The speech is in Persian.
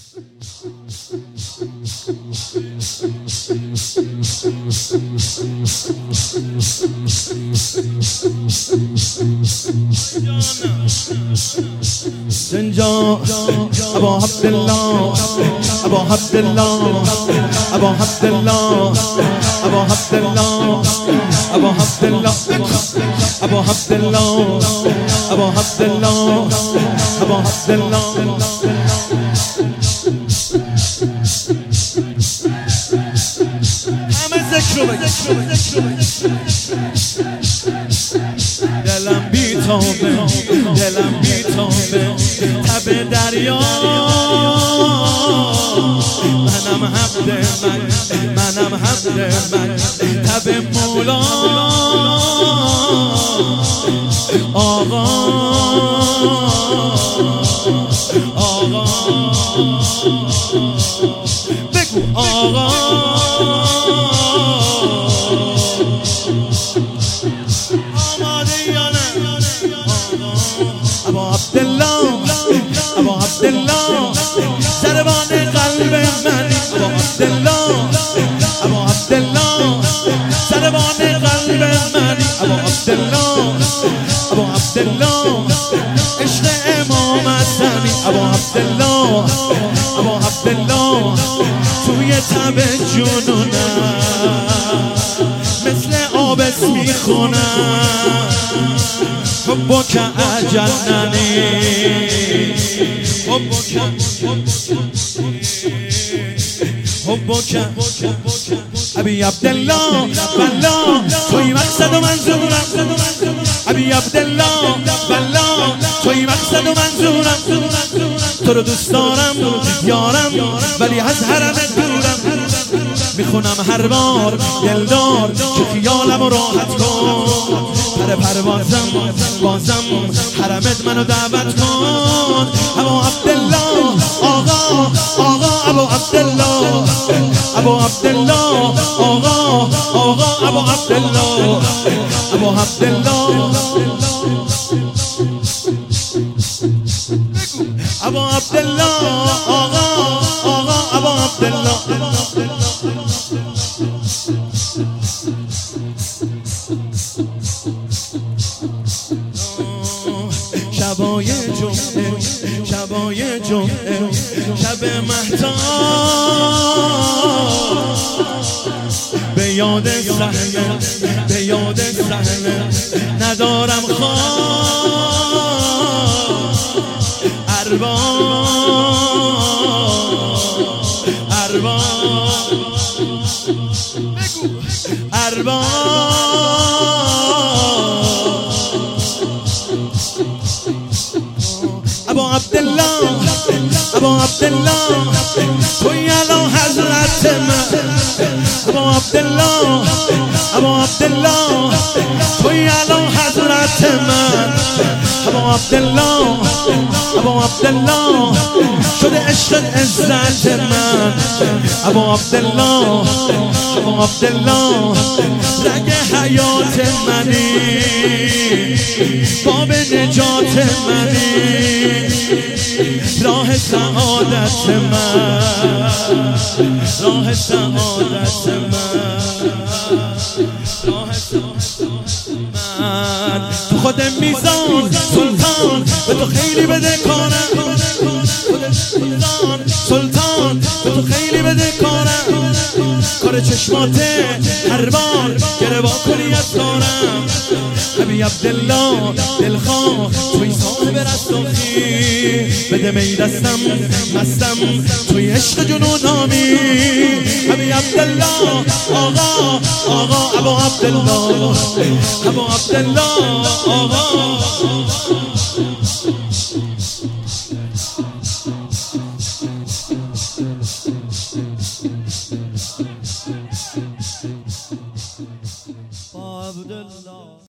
زنجان ابا عبدالله ابا عبدالله ابا عبدالله ابا عبدالله ابا عبدالله ابا عبدالله ابا عبدالله ابا عبدالله همه ذکر دلم بیتابه دلم بیتابه تب دریا منم حبد منم حبد تب مولا آقا آقا بگو آقا ابا عبدالله ابا عبدالله ضربان قلب منی ابا عبدالله ابا عبدالله ضربان قلب منی ابا عبدالله ابا عبدالله عشق امام حسنی ابا عبدالله ابا عبدالله توی تب جنونم مثل آبس میخونم حبک اجلنی حبک ابی عبدالله والله توی مقصد و منظورم ابی عبدالله والله توی مقصد و منظورم تو رو دوست دارم یارم ولی از حرمت دورم میخونم هر بار دلدار که خیالم راحت کن پر پروازم بازم حرمت منو دعوت کن ابا عبدالله آقا آقا ابا عبدالله ابا عبدالله آقا آقا ابا عبدالله ابا عبدالله ابا عبدالله آقا آقا ابا عبدالله شبای جمعه شبای جمعه شب مهتاب به یاد صحنه به یاد صحنه ندارم خواب ارباب ارباب ارباب ابا عبدالله ابا عبدالله توی الان حضرت من ابا عبدالله ابا عبدالله توی الان حضرت من ابا عبدالله ابا عبدالله شده عشق عزت من ابا عبدالله ابا عبدالله رگ حیات منی باب نجات منی راه سعادت من راه سعادت من راه سعادت من تو خود میزان سلطان به تو خیلی بده کارم سلطان به تو خیلی بده کارم کار چشماته هر بار گره با کلی از کارم ابی عبدالله دلخواه توی صاحب رستاخی بده می دستم مستم توی عشق جنونامی ابی عبدالله آقا آقا ابا عبدالله ابا عبدالله آقا